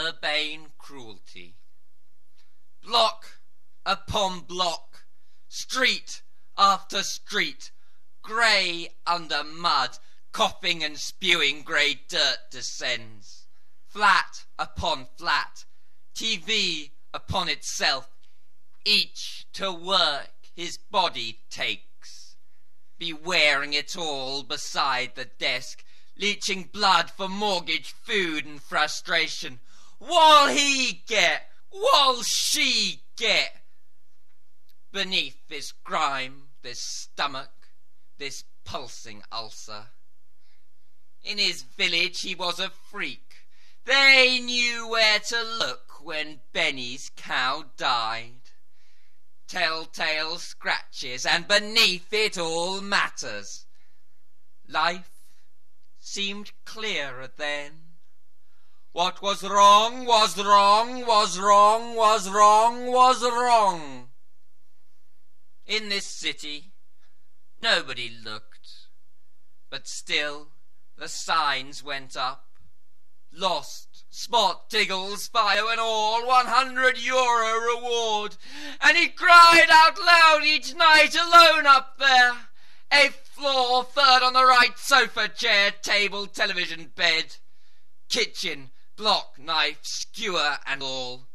urbane cruelty. Block upon block, street after street, grey under mud, coughing and spewing grey dirt descends. Flat upon flat, TV upon itself, each to work his body takes. Be wearing it all beside the desk, leeching blood for mortgage, food and frustration. What'll he get? What'll she get? Beneath this grime, this stomach, this pulsing ulcer. In his village he was a freak. They knew where to look when Benny's cow died. Telltale scratches, and beneath it all matters. Life seemed clearer then. What was wrong was wrong, was wrong, was wrong, was wrong. In this city, nobody looked, but still the signs went up. Lost, Spot, Tiggles, Fire and all, €100 reward. And he cried out loud each night alone up there. 8th floor, 3rd on the right, sofa, chair, table, television, bed, kitchen, block, knife, skewer and all.